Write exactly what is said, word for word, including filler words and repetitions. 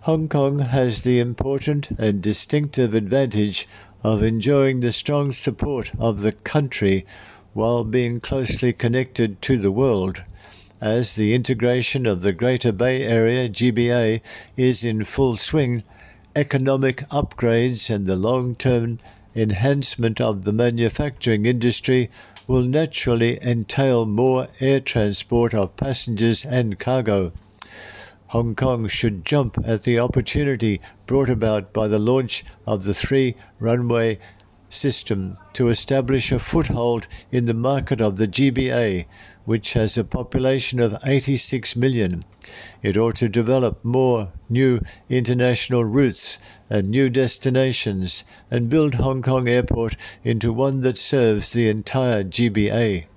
Hong Kong has the important and distinctive advantage of enjoying the strong support of the country while being closely connected to the world, as the integration of the Greater Bay Area G B A is in full swing. Economic upgrades and the long-term enhancement of the manufacturing industry will naturally entail more air transport of passengers and cargo. Hong Kong should jump at the opportunity brought about by the launch of the three-runway system to establish a foothold in the market of the G B A, which has a population of eighty-six million. It ought to develop more new international routes and new destinations and build Hong Kong Airport into one that serves the entire G B A.